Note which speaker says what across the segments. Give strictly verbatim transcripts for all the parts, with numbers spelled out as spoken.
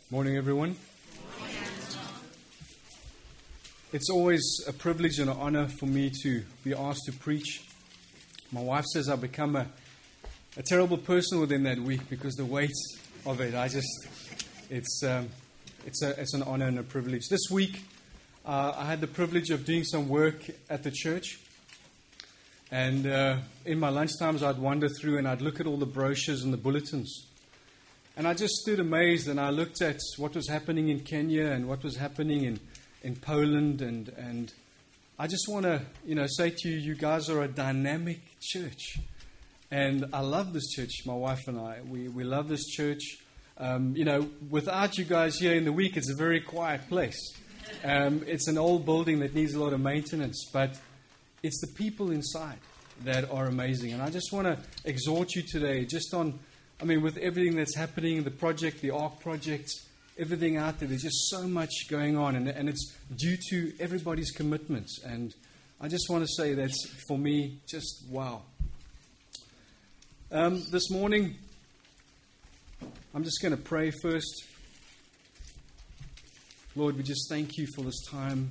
Speaker 1: Morning, everyone. It's always a privilege and an honor for me to be asked to preach. My wife says I've become a, a terrible person within that week because the weight of it, I just, it's um, it's a it's an honor and a privilege. This week, uh, I had the privilege of doing some work at the church. And uh, in my lunchtimes, I'd wander through and I'd look at all the brochures and the bulletins. And I just stood amazed, and I looked at what was happening in Kenya and what was happening in, in Poland. And, and I just want to, you know, say to you, you guys are a dynamic church. And I love this church, my wife and I. We, we love this church. Um, you know, without you guys here in the week, it's a very quiet place. Um, it's an old building that needs a lot of maintenance, but it's the people inside that are amazing. And I just want to exhort you today just on, I mean, with everything that's happening, the project, the ARC project, everything out there, there's just so much going on. And, and it's due to everybody's commitments. And I just want to say that's, for me, just wow. Um, this morning, I'm just going to pray first. Lord, we just thank you for this time.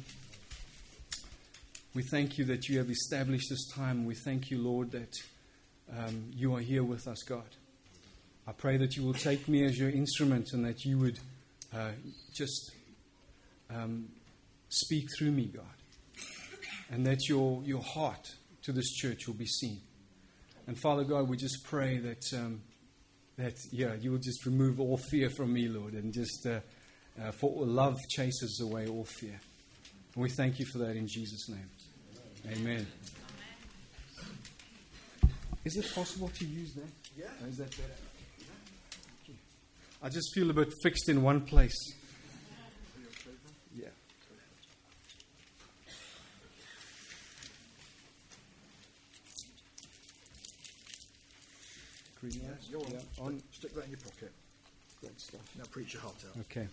Speaker 1: We thank you that you have established this time. We thank you, Lord, that um, you are here with us, God. I pray that you will take me as your instrument and that you would uh, just um, speak through me, God. And that your your heart to this church will be seen. And Father God, we just pray that, um, that yeah, you will just remove all fear from me, Lord. And just uh, uh, for love chases away all fear. And we thank you for that in Jesus' name. Amen. Is it possible to use that?
Speaker 2: Yeah.
Speaker 1: Or is that better? I just feel a bit fixed in one place. Yeah. Green
Speaker 2: Yeah,
Speaker 1: lights?
Speaker 2: go on.
Speaker 1: Yeah, on.
Speaker 2: Stick that in your pocket.
Speaker 1: Great stuff.
Speaker 2: Now preach your heart out.
Speaker 1: Okay.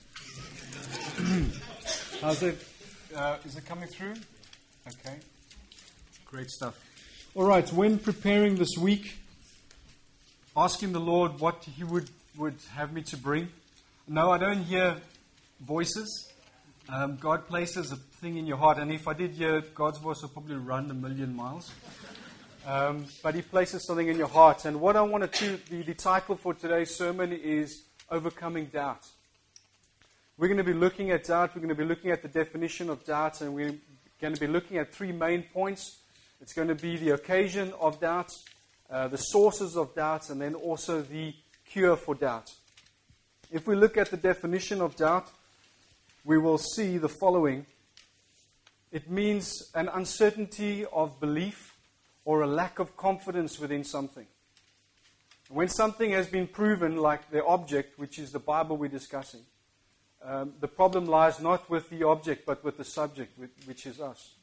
Speaker 1: How's it? Uh, is it coming through? Okay. Great stuff. All right. When preparing this week, asking the Lord what He would, would have me to bring. No, I don't hear voices. Um, God places a thing in your heart. And if I did hear God's voice, I'd probably run a million miles. Um, but He places something in your heart. And what I want to, the, the title for today's sermon is Overcoming Doubt. We're going to be looking at doubt. We're going to be looking at the definition of doubt. And we're going to be looking at three main points. It's going to be the occasion of doubt, uh, the sources of doubt, and then also the cure for doubt. If we look at the definition of doubt, we will see the following. It means an uncertainty of belief or a lack of confidence within something. When something has been proven, like the object, which is the Bible we're discussing, um, the problem lies not with the object, but with the subject, which is us.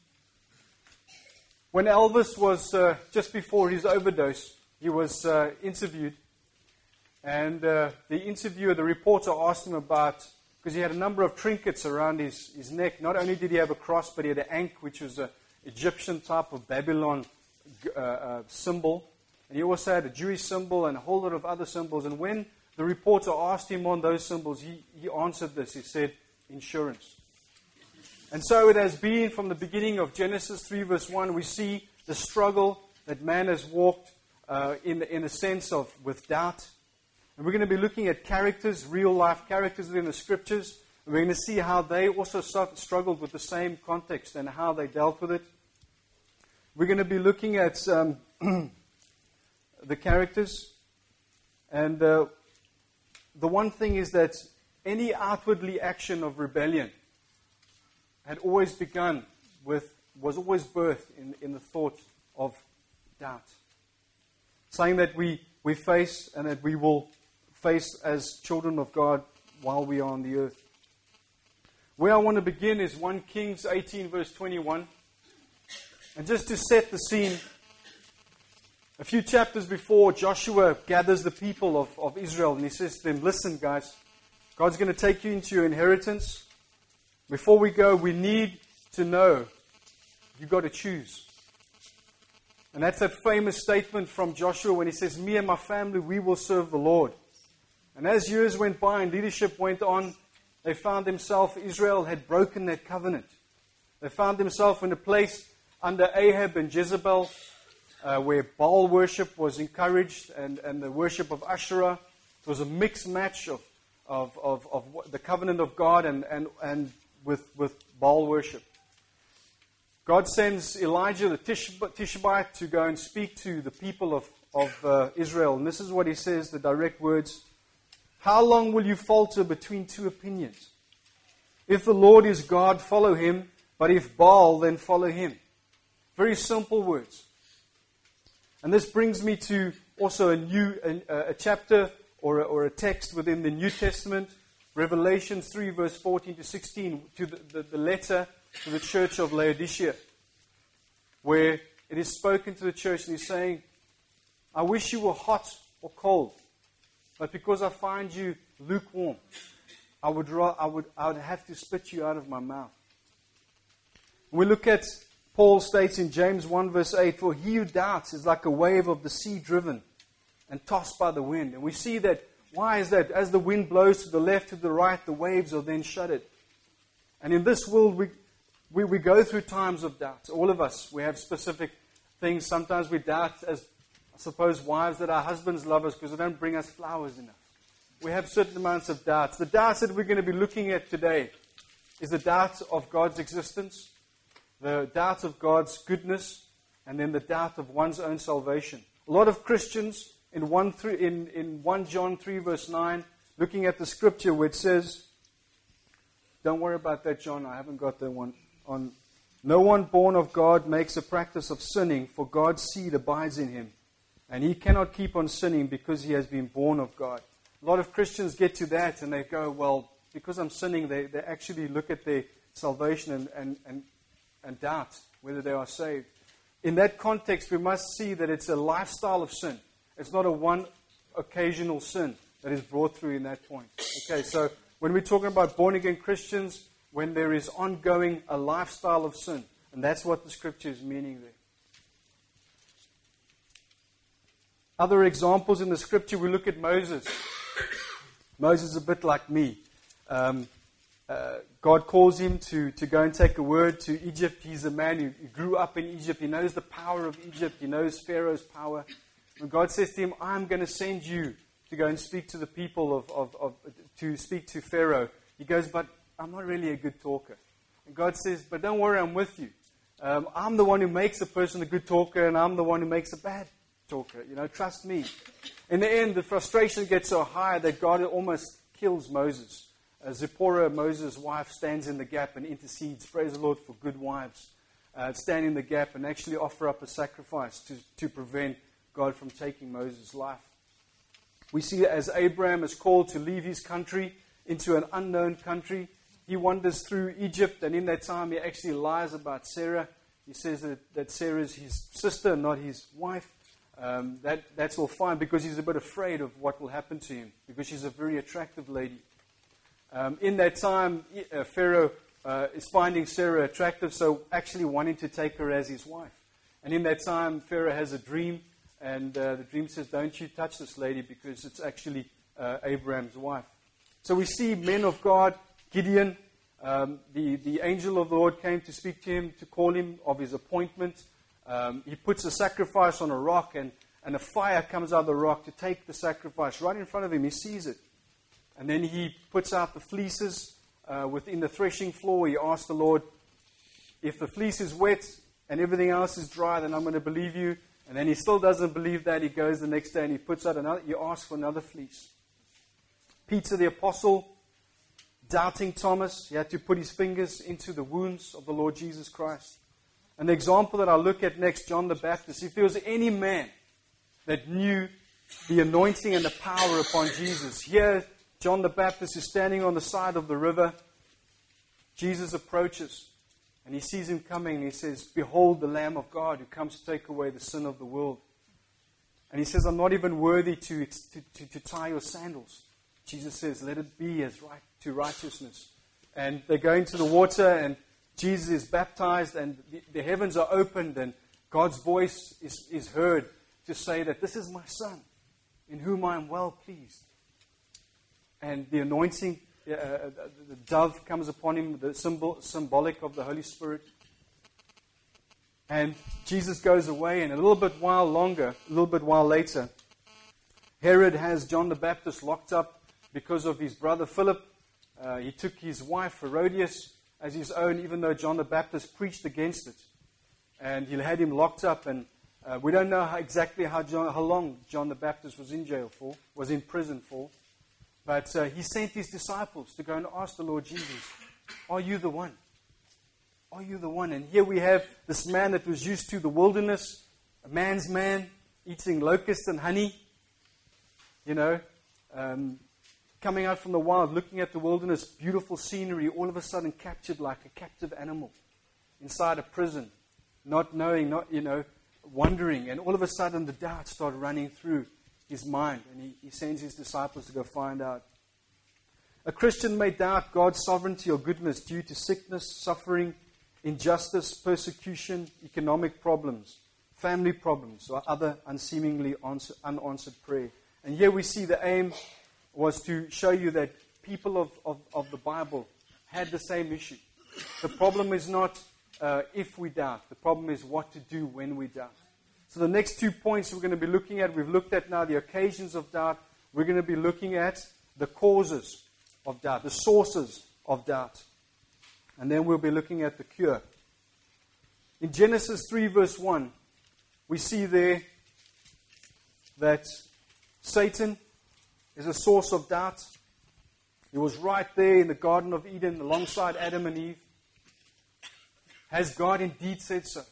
Speaker 1: When Elvis was, uh, just before his overdose, he was uh, interviewed. And uh, the interviewer, the reporter, asked him about, because he had a number of trinkets around his, his neck. Not only did he have a cross, but he had an ankh, which was an Egyptian type of Babylon uh, uh, symbol. And he also had a Jewish symbol and a whole lot of other symbols. And when the reporter asked him on those symbols, he, he answered this. He said, insurance. And so it has been from the beginning of Genesis three verse one. We see the struggle that man has walked uh, in, in a sense of with doubt. And we're going to be looking at characters, real life characters within the Scriptures. And we're going to see how they also struggled with the same context and how they dealt with it. We're going to be looking at um, the characters. And uh, the one thing is that any outwardly action of rebellion had always begun with, was always birthed in, in the thought of doubt. Something that we, we face and that we will face as children of God while we are on the earth. Where I want to begin is First Kings eighteen verse twenty-one. And just to set the scene, a few chapters before, Joshua gathers the people of, of Israel and he says to them, listen guys, God's going to take you into your inheritance. Before we go, we need to know you've got to choose. And that's that famous statement from Joshua when he says, me and my family, we will serve the Lord. And as years went by and leadership went on, They found themselves, Israel had broken that covenant. They found themselves in a place under Ahab and Jezebel uh, where Baal worship was encouraged and, and the worship of Asherah. It was a mixed match of, of, of, of the covenant of God and, and, and with, with Baal worship. God sends Elijah the Tishbite to go and speak to the people of, of uh, Israel. And this is what he says, the direct words. How long will you falter between two opinions? If the Lord is God, follow him. But if Baal, then follow him. Very simple words. And this brings me to also a new a, a chapter or a, or a text within the New Testament. Revelation three, verse fourteen to sixteen, to the, the, the letter to the church of Laodicea, where it is spoken to the church and he's saying, I wish you were hot or cold, but because I find you lukewarm, I would, ra- I would, I would have to spit you out of my mouth. We look at, Paul states in James one verse eight, for he who doubts is like a wave of the sea driven and tossed by the wind. And we see that, why is that? As the wind blows to the left, to the right, the waves are then shuddered. And in this world, we, we, we go through times of doubt. All of us, we have specific things. Sometimes we doubt, as I suppose wives, that our husbands love us because they don't bring us flowers enough. We have certain amounts of doubts. The doubts that we're going to be looking at today is the doubt of God's existence, the doubt of God's goodness, and then the doubt of one's own salvation. A lot of Christians in one, three, in, in First John three verse nine, looking at the scripture where it says, don't worry about that, John, I haven't got that one on. No one born of God makes a practice of sinning, for God's seed abides in him. And he cannot keep on sinning because he has been born of God. A lot of Christians get to that and they go, well, because I'm sinning, they, they actually look at their salvation and, and, and, and doubt whether they are saved. In that context, we must see that it's a lifestyle of sin. It's not a one occasional sin that is brought through in that point. Okay, so when we're talking about born-again Christians, when there is ongoing a lifestyle of sin, and that's what the scripture is meaning there. Other examples in the scripture, we look at Moses. Moses is a bit like me. Um, uh, God calls him to, to go and take a word to Egypt. He's a man who, who grew up in Egypt. He knows the power of Egypt. He knows Pharaoh's power. When God says to him, I'm going to send you to go and speak to the people of, of, of to speak to Pharaoh. He goes, but I'm not really a good talker. And God says, but don't worry, I'm with you. Um, I'm the one who makes a person a good talker, and I'm the one who makes a bad talker. You know, trust me. In the end, the frustration gets so high that God almost kills Moses. Uh, Zipporah, Moses' wife, stands in the gap and intercedes. Praise the Lord for good wives. Uh, stand in the gap and actually offer up a sacrifice to, to prevent God from taking Moses' life. We see that as Abraham is called to leave his country into an unknown country, he wanders through Egypt, and in that time he actually lies about Sarah. He says that, that Sarah is his sister, not his wife. Um, that, that's all fine because he's a bit afraid of what will happen to him because she's a very attractive lady. Um, in that time, uh, Pharaoh uh, is finding Sarah attractive, so actually wanting to take her as his wife. And in that time, Pharaoh has a dream, and uh, the dream says, don't you touch this lady because it's actually uh, Abraham's wife. So we see men of God, Gideon, um, the, the angel of the Lord came to speak to him, to call him of his appointment. Um, he puts a sacrifice on a rock, and, and a fire comes out of the rock to take the sacrifice right in front of him. He sees it. And then he puts out the fleeces uh, within the threshing floor. He asks the Lord, if the fleece is wet and everything else is dry, then I'm going to believe you. And then he still doesn't believe that. He goes the next day and he puts out another, he asks for another fleece. Peter the apostle, doubting Thomas, he had to put his fingers into the wounds of the Lord Jesus Christ. And the example that I'll look at next, John the Baptist, if there was any man that knew the anointing and the power upon Jesus, here John the Baptist is standing on the side of the river. Jesus approaches and he sees him coming and he says, behold the Lamb of God who comes to take away the sin of the world. And he says, I'm not even worthy to, to, to, to tie your sandals. Jesus says, let it be as right to righteousness. And they go into the water and Jesus is baptized and the, the heavens are opened and God's voice is, is heard to say that this is my son in whom I am well pleased. And the anointing uh, the dove comes upon him, the symbol, symbolic of the Holy Spirit. And Jesus goes away, and a little bit while longer, a little bit while later, Herod has John the Baptist locked up because of his brother Philip. Uh, he took his wife Herodias as his own, even though John the Baptist preached against it. And he had him locked up, and uh, we don't know how, exactly how, John, how long John the Baptist was in jail for, was in prison for. But uh, he sent his disciples to go and ask the Lord Jesus, are you the one? Are you the one? And here we have this man that was used to the wilderness, a man's man, eating locusts and honey, you know, um, coming out from the wild, looking at the wilderness, beautiful scenery, all of a sudden captured like a captive animal inside a prison, not knowing, not, you know, wondering. And all of a sudden the doubts start running through his mind, and he, he sends his disciples to go find out. A Christian may doubt God's sovereignty or goodness due to sickness, suffering, injustice, persecution, economic problems, family problems, or other unseemingly answer, unanswered prayer. And here we see the aim was to show you that people of, of, of the Bible had the same issue. The problem is not uh, if we doubt. The problem is what to do when we doubt. So the next two points we're going to be looking at, we've looked at now the occasions of doubt. We're going to be looking at the causes of doubt, the sources of doubt. And then we'll be looking at the cure. In Genesis three verse one, we see there that Satan is a source of doubt. He was right there in the Garden of Eden alongside Adam and Eve. Has God indeed said so?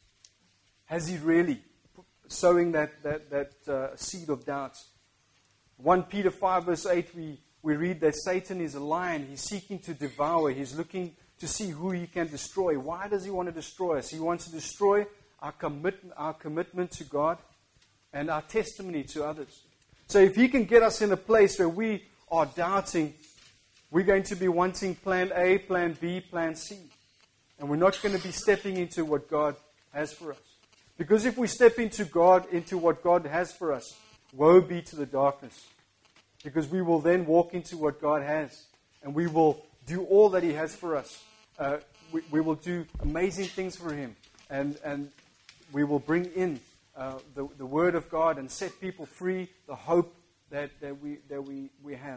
Speaker 1: Has he really? Sowing that, that, that uh, seed of doubt. First Peter five verse eight, we, we read that Satan is a lion. He's seeking to devour. He's looking to see who he can destroy. Why does he want to destroy us? He wants to destroy our, commit, our commitment to God and our testimony to others. So if he can get us in a place where we are doubting, we're going to be wanting plan A, plan B, plan C. And we're not going to be stepping into what God has for us. Because if we step into God, into what God has for us, woe be to the darkness. Because we will then walk into what God has. And we will do all that he has for us. Uh, we, we will do amazing things for him. And, and we will bring in uh, the, the word of God and set people free, the hope that, that, we, that we, we have.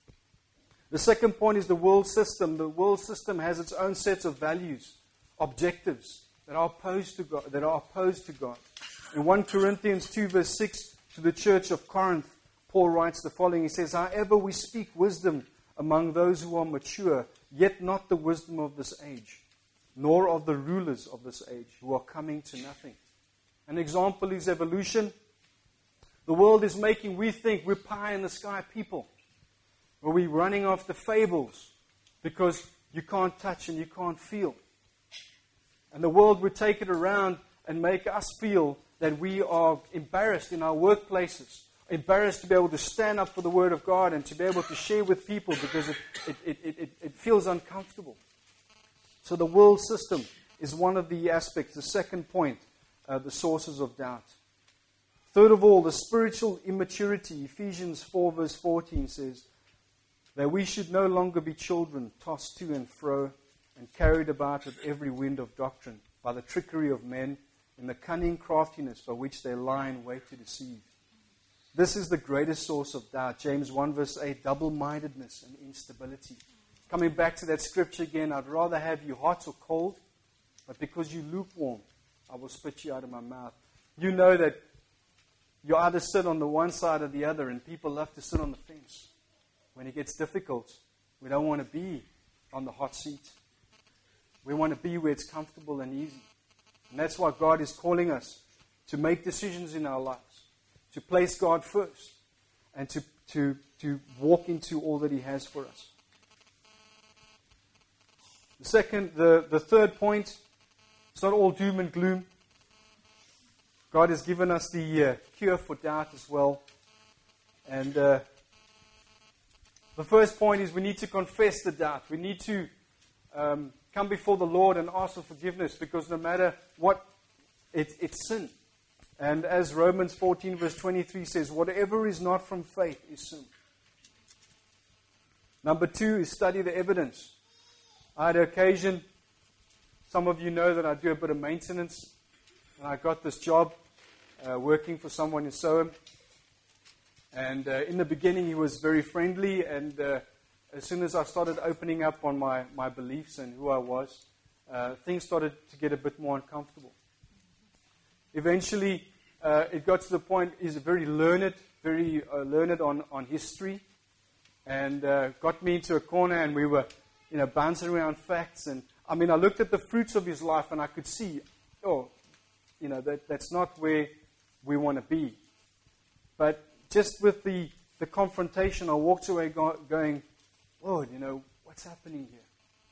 Speaker 1: The second point is the world system. The world system has its own sets of values, objectives, that are opposed to God, that are opposed to God. In First Corinthians two verse six, to the church of Corinth, Paul writes the following. He says, however we speak wisdom among those who are mature, yet not the wisdom of this age, nor of the rulers of this age, who are coming to nothing. An example is evolution. The world is making, we think, we're pie in the sky people. Where we're running after fables because you can't touch and you can't feel. And the world would take it around and make us feel that we are embarrassed in our workplaces, embarrassed to be able to stand up for the Word of God and to be able to share with people because it, it, it, it, it feels uncomfortable. So the world system is one of the aspects. The second point, uh, the sources of doubt. Third of all, the spiritual immaturity. Ephesians four verse fourteen says that we should no longer be children tossed to and fro and carried about with every wind of doctrine by the trickery of men in the cunning craftiness by which they lie in wait to deceive. This is the greatest source of doubt. James one verse eight, double-mindedness and instability. Coming back to that scripture again, I'd rather have you hot or cold, but because you lukewarm, I will spit you out of my mouth. You know that you either sit on the one side or the other, and people love to sit on the fence. When it gets difficult, we don't want to be on the hot seat. We want to be where it's comfortable and easy. And that's why God is calling us to make decisions in our lives, to place God first, and to, to, to walk into all that He has for us. The second, the, the third point, it's not all doom and gloom. God has given us the uh, cure for doubt as well. And uh, the first point is we need to confess the doubt. We need to um, come before the Lord and ask for forgiveness, because no matter what, it, it's sin. And as Romans fourteen verse twenty-three says, whatever is not from faith is sin. Number two is study the evidence. I had an occasion, some of you know that I do a bit of maintenance, and I got this job uh, working for someone in Soham. And uh, in the beginning, he was very friendly, and uh, as soon as I started opening up on my, my beliefs and who I was, uh, things started to get a bit more uncomfortable. Eventually, uh, it got to the point, he's very learned, very uh, learned on, on history, and uh, got me into a corner, and we were, you know, bouncing around facts. And I mean, I looked at the fruits of his life, and I could see, oh, you know, that that's not where we want to be. But just with the, the confrontation, I walked away go, going, Lord, you know, what's happening here?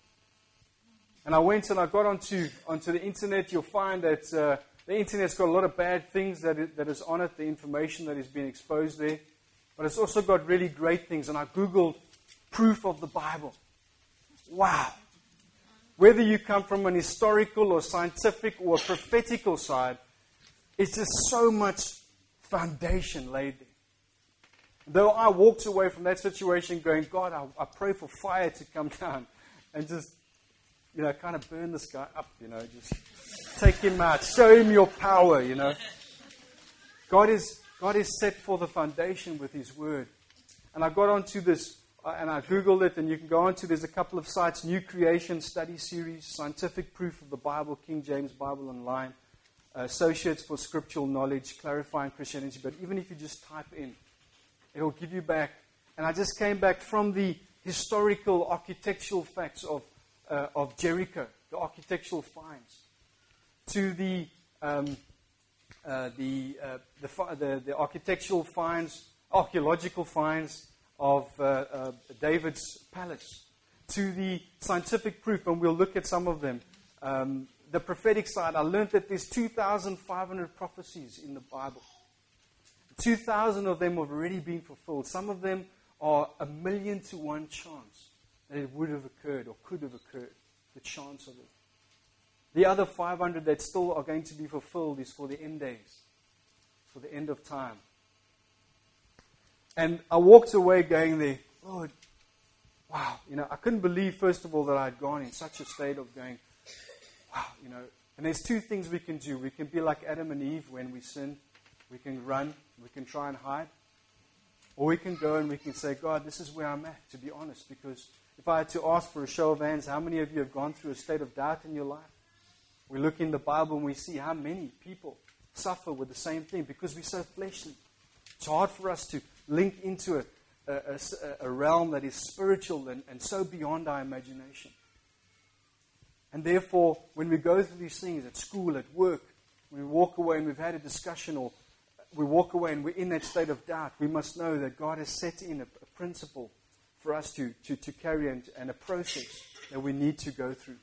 Speaker 1: And I went and I got onto onto the internet. You'll find that uh, the internet's got a lot of bad things that it, that is on it, the information that is being exposed there. But it's also got really great things. And I Googled proof of the Bible. Wow. Whether you come from an historical or scientific or a prophetical side, it's just so much foundation laid there. Though I walked away from that situation going, God, I, I pray for fire to come down and just, you know, kind of burn this guy up, you know, just take him out, show him your power, you know. God is God is set for the foundation with His Word. And I got onto this, uh, and I Googled it, and you can go onto, there's a couple of sites, New Creation Study Series, Scientific Proof of the Bible, King James Bible Online, uh, Associates for Scriptural Knowledge, Clarifying Christianity. But even if you just type in, it'll give you back. And I just came back from the historical architectural facts of uh, of Jericho, the architectural finds, to the um, uh, the, uh, the the the architectural finds, archaeological finds of uh, uh, David's palace, to the scientific proof, and we'll look at some of them. Um, the prophetic side, I learned that there's two thousand five hundred prophecies in the Bible. two thousand of them have already been fulfilled. Some of them are a million to one chance that it would have occurred or could have occurred. The chance of it. The other five hundred that still are going to be fulfilled is for the end days. For the end of time. And I walked away going there, Lord, wow. You know, I couldn't believe, first of all, that I had gone in such a state of going, wow, you know. And there's two things we can do. We can be like Adam and Eve when we sin. We can run, we can try and hide. Or we can go and we can say, God, this is where I'm at, to be honest. Because if I had to ask for a show of hands, how many of you have gone through a state of doubt in your life? We look in the Bible and we see how many people suffer with the same thing because we're so fleshly. It's hard for us to link into a, a, a, a realm that is spiritual and, and so beyond our imagination. And therefore, when we go through these things at school, at work, when we walk away and we've had a discussion, or we walk away and we're in that state of doubt, we must know that God has set in a, a principle for us to, to, to carry and, and a process that we need to go through.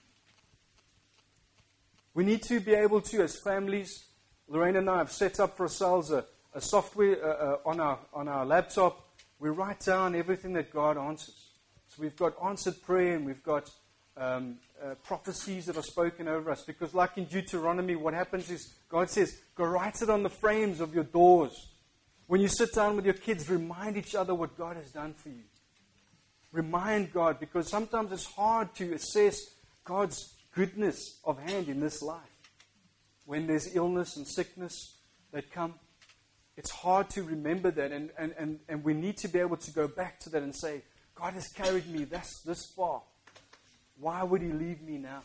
Speaker 1: We need to be able to, as families, Lorraine and I have set up for ourselves a, a software uh, uh, on our on our laptop. We write down everything that God answers. So we've got answered prayer, and we've got um, uh, prophecies that are spoken over us. Because like in Deuteronomy, what happens is God says, go write it on the frames of your doors. When you sit down with your kids, remind each other what God has done for you. Remind God, because sometimes it's hard to assess God's goodness of hand in this life. When there's illness and sickness that come, it's hard to remember that. And, and, and, and we need to be able to go back to that and say, God has carried me this, this far. Why would He leave me now?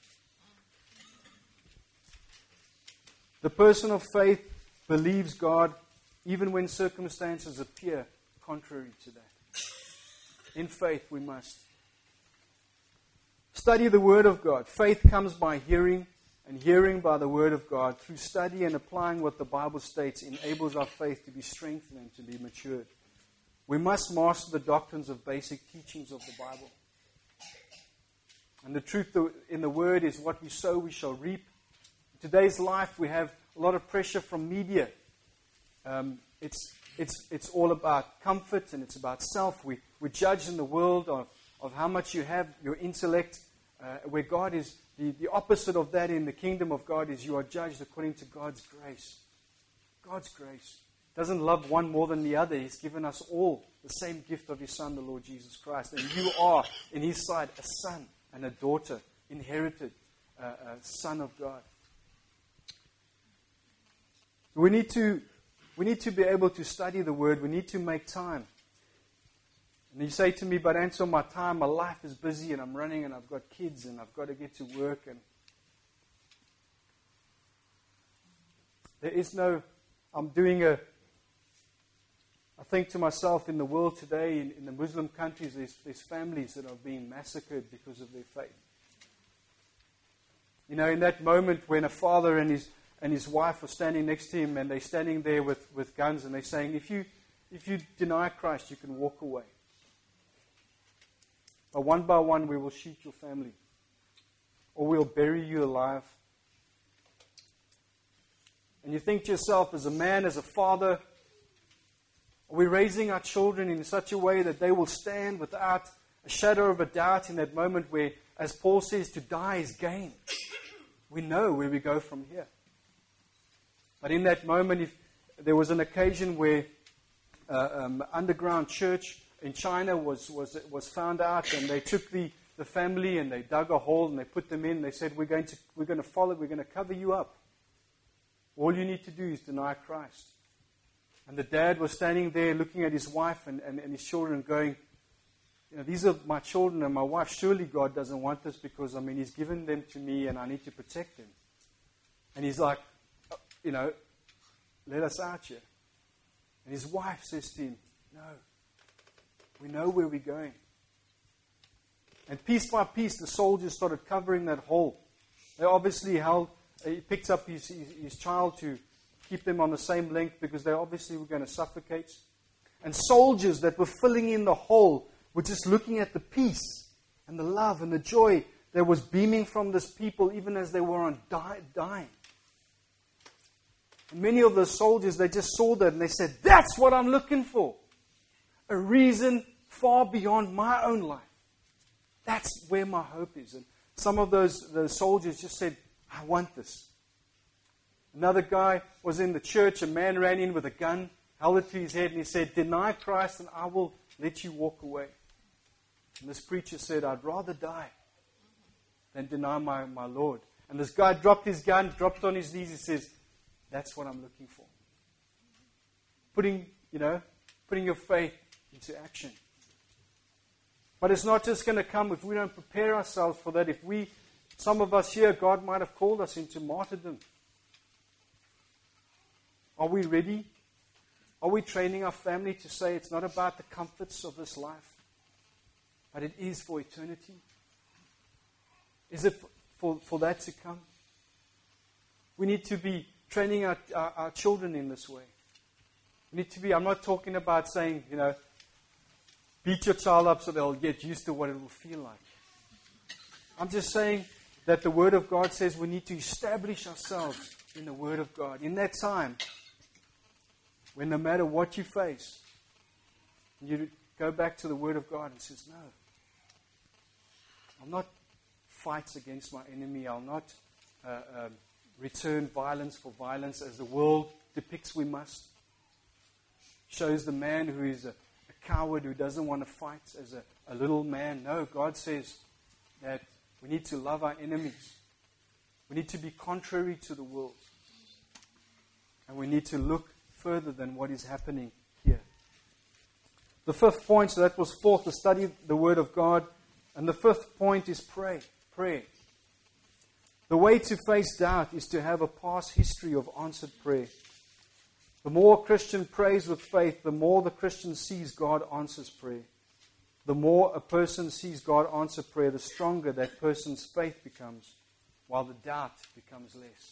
Speaker 1: The person of faith believes God even when circumstances appear contrary to that. In faith we must. Study the Word of God. Faith comes by hearing, and hearing by the Word of God. Through study and applying what the Bible states enables our faith to be strengthened and to be matured. We must master the doctrines of basic teachings of the Bible. And the truth in the Word is what we sow, we shall reap. In today's life, we have a lot of pressure from media. Um, it's, it's, it's all about comfort and it's about self. We, we judge in the world of, of how much you have, your intellect, uh, where God is, the, the opposite of that in the kingdom of God is you are judged according to God's grace. God's grace. doesn't love one more than the other. He's given us all the same gift of His Son, the Lord Jesus Christ. And you are, in His sight, a son and a daughter, inherited, uh, a son of God. We need to, we need to be able to study the Word. We need to make time. And you say to me, but Ansel, my time, my life is busy, and I'm running, and I've got kids, and I've got to get to work. And there is no, I'm doing a, I think to myself, in the world today, in, in the Muslim countries, there's, there's families that are being massacred because of their faith. You know, in that moment when a father and his and his wife are standing next to him, and they're standing there with, with guns, and they're saying, if you if you deny Christ, you can walk away. But one by one, we will shoot your family, or we'll bury you alive. And you think to yourself, as a man, as a father, are we raising our children in such a way that they will stand without a shadow of a doubt in that moment where, as Paul says, to die is gain? We know where we go from here. But in that moment, if there was an occasion where uh, um, underground church in China was, was, was found out, and they took the, the family and they dug a hole and they put them in. They said, we're going to, we're going to follow, we're going to cover you up. All you need to do is deny Christ. And the dad was standing there looking at his wife and, and, and his children going, you know, these are my children and my wife. Surely God doesn't want this, because, I mean, He's given them to me and I need to protect them. And he's like, you know, let us out here. And his wife says to him, no, we know where we're going. And piece by piece, the soldiers started covering that hole. They obviously held, he picked up his, his, his child to keep them on the same length, because they obviously were going to suffocate. And soldiers that were filling in the hole were just looking at the peace and the love and the joy that was beaming from this people, even as they were on die, dying. And many of the soldiers, they just saw that and they said, that's what I'm looking for. A reason far beyond my own life. That's where my hope is. And some of those, those soldiers just said, I want this. Another guy was in the church. A man ran in with a gun, held it to his head, and he said, deny Christ and I will let you walk away. And this preacher said, I'd rather die than deny my, my Lord. And this guy dropped his gun, dropped on his knees. He says, that's what I'm looking for. Putting, you know, putting your faith into action. But it's not just going to come if we don't prepare ourselves for that. If we, some of us here, God might have called us into martyrdom. Are we ready? Are we training our family to say it's not about the comforts of this life, but it is for eternity? Is it for, for that to come? We need to be training our, our, our children in this way. We need to be, I'm not talking about saying, you know, beat your child up so they'll get used to what it will feel like. I'm just saying that the Word of God says we need to establish ourselves in the Word of God. In that time, when no matter what you face, you go back to the Word of God and says, no, I'll not fight against my enemy. I'll not uh, um, return violence for violence as the world depicts we must. Shows the man who is a, a coward, who doesn't want to fight, as a, a little man. No, God says that we need to love our enemies. We need to be contrary to the world. And we need to look further than what is happening here. The fifth point, so that was fourth, to study the Word of God. And the fifth point is pray. Prayer. The way to face doubt is to have a past history of answered prayer. The more a Christian prays with faith, the more the Christian sees God answers prayer. The more a person sees God answer prayer, the stronger that person's faith becomes, while the doubt becomes less.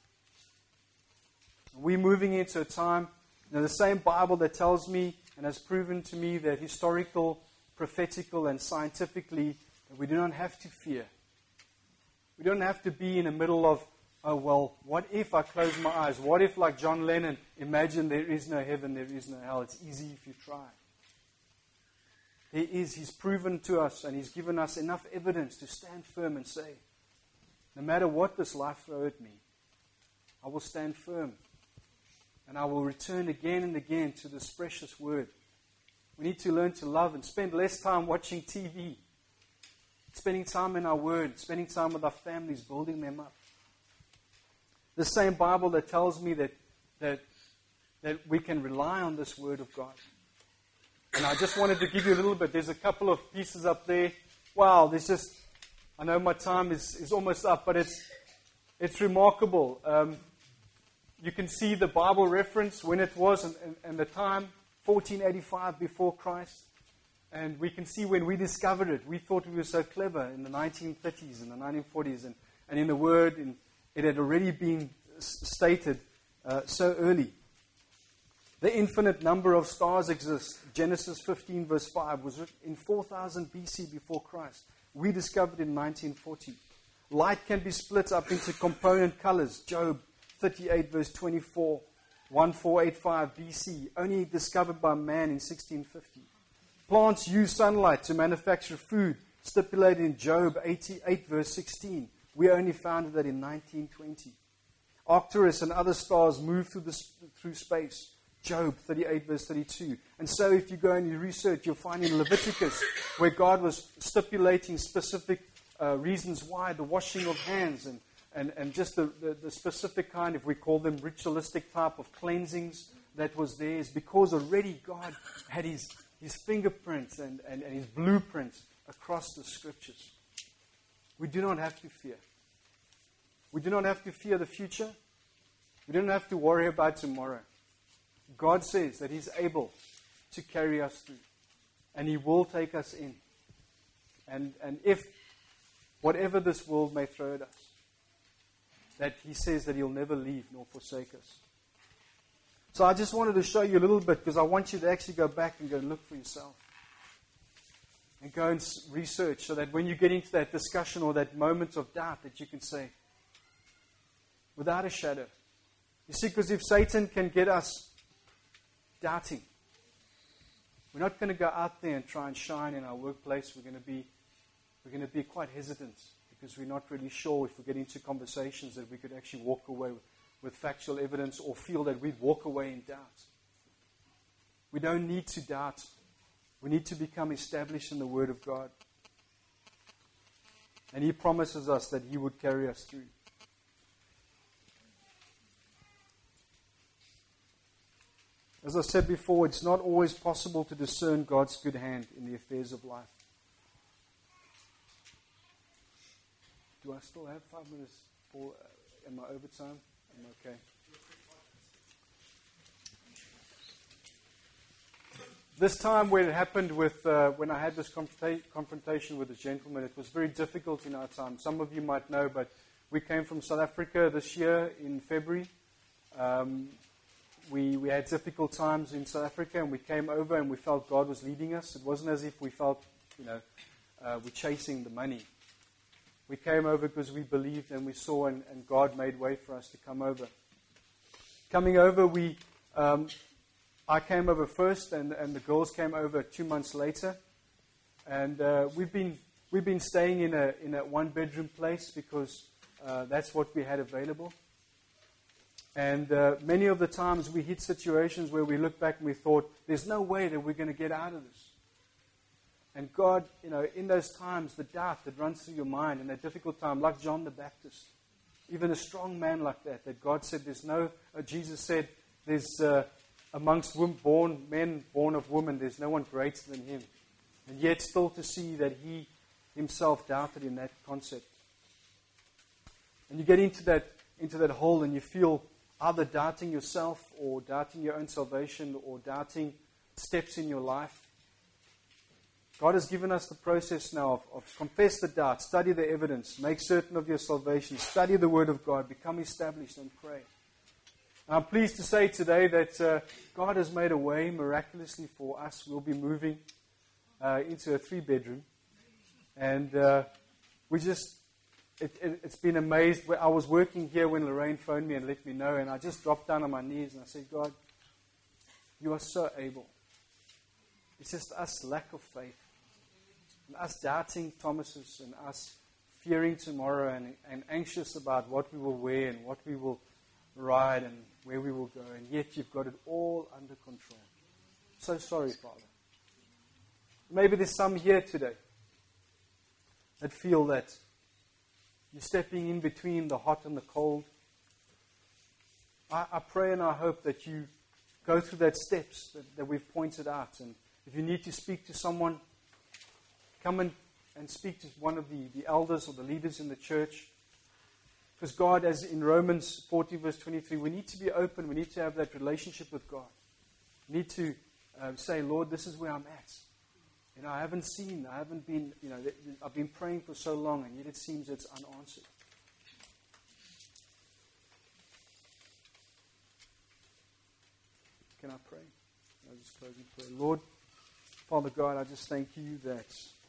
Speaker 1: We're moving into a time, you know, the same Bible that tells me and has proven to me that historical, prophetical, and scientifically, that we do not have to fear. We don't have to be in the middle of, oh, well, what if I close my eyes? What if, like John Lennon, imagine there is no heaven, there is no hell. It's easy if you try. There is. He's proven to us, and He's given us enough evidence to stand firm and say, no matter what this life throws at me, I will stand firm And I will return again and again to this precious word. We need to learn to love and spend less time watching T V. Spending time in our word, spending time with our families, building them up. The same Bible that tells me that, that, that we can rely on this word of God. And I just wanted to give you a little bit. There's a couple of pieces up there. Wow, there's just, I know my time is, is almost up, but it's, it's remarkable. Um, you can see the Bible reference, when it was, and, and, and the time, fourteen eighty-five before Christ. And we can see when we discovered it, we thought we were so clever in the nineteen thirties and the nineteen forties. And, and in the Word, in, it had already been s- stated uh, so early. The infinite number of stars exists. Genesis fifteen verse five was written in four thousand B C before Christ. We discovered it in nineteen forty. Light can be split up into component colors. Job thirty-eight verse twenty-four, fourteen eighty-five B C. Only discovered by man in sixteen fifty. Plants use sunlight to manufacture food. Stipulated in Job eighty-eight verse sixteen. We only found that in nineteen twenty. Arcturus and other stars move through, the, through space. Job thirty-eight verse thirty-two. And so if you go and you research, you'll find in Leviticus where God was stipulating specific uh, reasons why, the washing of hands and, and, and just the, the, the specific kind, if we call them ritualistic type of cleansings that was there, is because already God had his, his fingerprints and, and, and his blueprints across the scriptures. We do not have to fear. We do not have to fear the future. We don't have to worry about tomorrow. God says that he's able to carry us through. And he will take us in. And, and if, whatever this world may throw at us, that he says that he'll never leave nor forsake us. So I just wanted to show you a little bit, because I want you to actually go back and go and look for yourself. And go and research, so that when you get into that discussion or that moment of doubt, that you can say, without a shadow. You see, because if Satan can get us doubting, we're not going to go out there and try and shine in our workplace. We're going to be, we're going to be quite hesitant, because we're not really sure if we get into conversations that we could actually walk away with, with factual evidence, or feel that we'd walk away in doubt. We don't need to doubt. We need to become established in the Word of God. And he promises us that he would carry us through. As I said before, it's not always possible to discern God's good hand in the affairs of life. Do I still have five minutes? Paul, uh, am I over time? I'm okay. This time when it happened with, uh, when I had this confronta- confrontation with this gentleman, it was very difficult in our time. Some of you might know, but we came from South Africa this year in February. Um, We, we had difficult times in South Africa, and we came over and we felt God was leading us. It wasn't as if we felt, you know, uh, we're chasing the money. We came over because we believed and we saw, and, and God made way for us to come over. Coming over, we, um, I came over first, and, and the girls came over two months later. And uh, we've been we've been staying in a in a one bedroom place because uh, that's what we had available. And uh, many of the times we hit situations where we look back and we thought, there's no way that we're going to get out of this. And God, you know, in those times, the doubt that runs through your mind in that difficult time, like John the Baptist, even a strong man like that, that God said there's no, uh, Jesus said, there's uh, amongst wom- born men, born of women, there's no one greater than him. And yet still to see that he himself doubted in that concept. And you get into that, into that hole and you feel either doubting yourself or doubting your own salvation or doubting steps in your life. God has given us the process now of, of confess the doubt, study the evidence, make certain of your salvation, study the Word of God, become established and pray. And I'm pleased to say today that uh, God has made a way miraculously for us. We'll be moving uh, into a three-bedroom. And uh, we just... It, it, it's been amazed. I was working here when Lorraine phoned me and let me know, and I just dropped down on my knees and I said, God, you are so able. It's just us lack of faith, and us doubting Thomases, and us fearing tomorrow, and, and anxious about what we will wear and what we will ride, and where we will go, and yet you've got it all under control. So sorry, Father. Maybe there's some here today that feel that you're stepping in between the hot and the cold. I, I pray and I hope that you go through that steps that, that we've pointed out. And if you need to speak to someone, come and, and speak to one of the, the elders or the leaders in the church. Because God, as in Romans fourteen, verse twenty-three, we need to be open. We need to have that relationship with God. We need to uh, say, Lord, this is where I'm at. You know, I haven't seen, I haven't been, you know, I've been praying for so long, and yet it seems it's unanswered. Can I pray? I'll just close in prayer. Lord, Father God, I just thank you that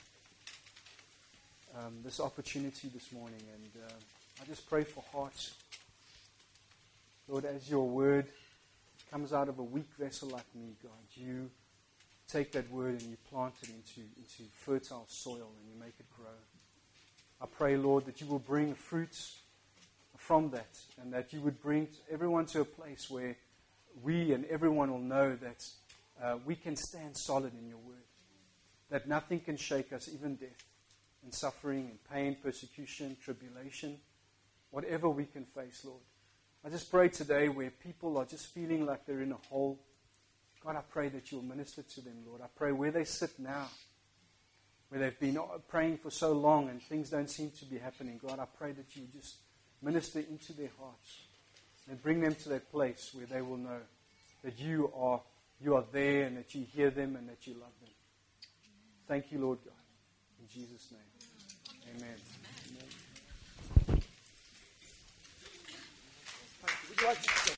Speaker 1: um, this opportunity this morning, and uh, I just pray for hearts. Lord, as your word comes out of a weak vessel like me, God, you take that word and you plant it into, into fertile soil and you make it grow. I pray, Lord, that you will bring fruits from that, and that you would bring everyone to a place where we and everyone will know that uh, we can stand solid in your word, that nothing can shake us, even death, and suffering, and pain, persecution, tribulation, whatever we can face, Lord. I just pray today where people are just feeling like they're in a hole, God, I pray that you'll minister to them, Lord. I pray where they sit now, where they've been praying for so long and things don't seem to be happening. God, I pray that you just minister into their hearts and bring them to that place where they will know that you are, you are there and that you hear them and that you love them. Thank you, Lord God. In Jesus' name, amen. Amen. Would you like to